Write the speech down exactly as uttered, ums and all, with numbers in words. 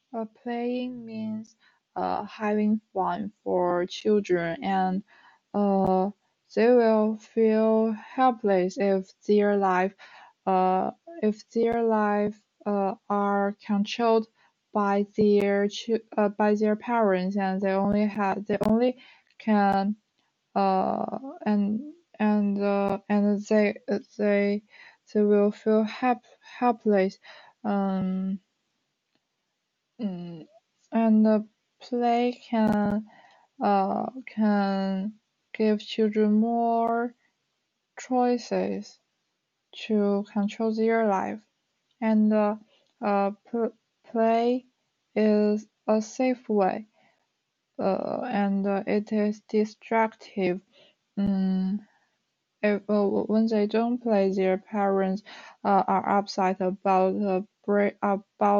Uh, playing means uh, having fun for children, and uh, they will feel helpless if their life uh, if their life uh, are controlled by their chil- uh, by their parents, and they only have they only can uh, and and uh, and they they they will feel help helpless. Um, mm, and the play can uh can give children more choices to control their life, and uh, uh pl- play is a safe way, uh, and uh, it is distractive. Mm, if, uh, when they don't play, their parents uh, are upset about the break about